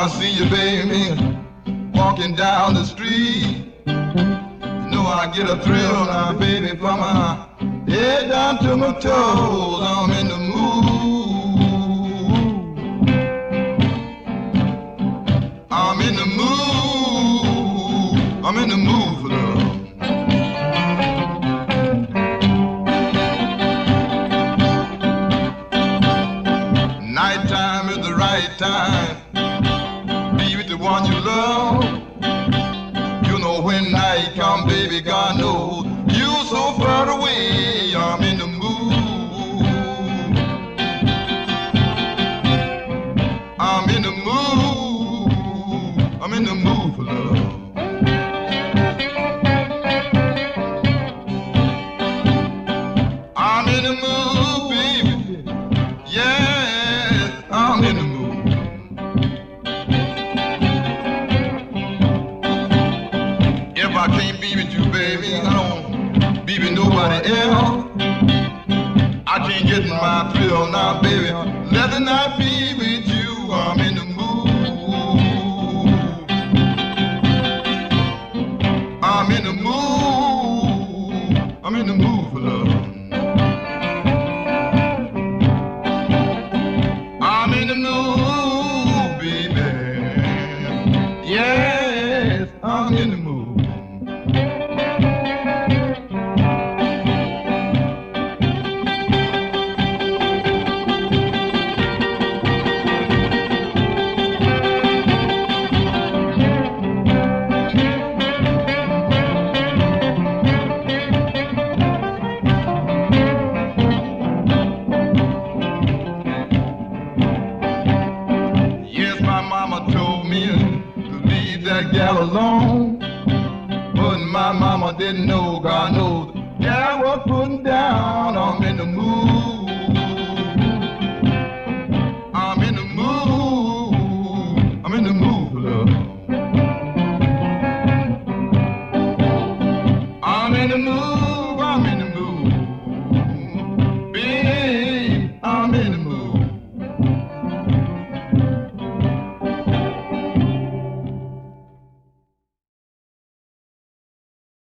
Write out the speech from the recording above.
I see you, baby, walking down the street, you know I get a thrill now, baby, from my head down to my toes. I'm in the mood. I'm in the mood. I'm in the mood for love. Nighttime is the right time. Be with the one you love. You know when night come, baby, God knows you're so far away. I'm in the mood. I'm in the mood. I'm in the mood for love. I'm in the mood, baby. Yeah, I'm in the mood. If I can't be with you, baby, I don't be with nobody else. I can't get my thrill now, baby. Let the night be with you. I'm in the mood. I'm in the mood. I'm in the mood for love. I'm in the mood, baby. Yes, I'm in the mood. Yes, my mama told me to leave that gal alone, but my mama didn't know, God knows, the gal was putting down. I'm in the mood.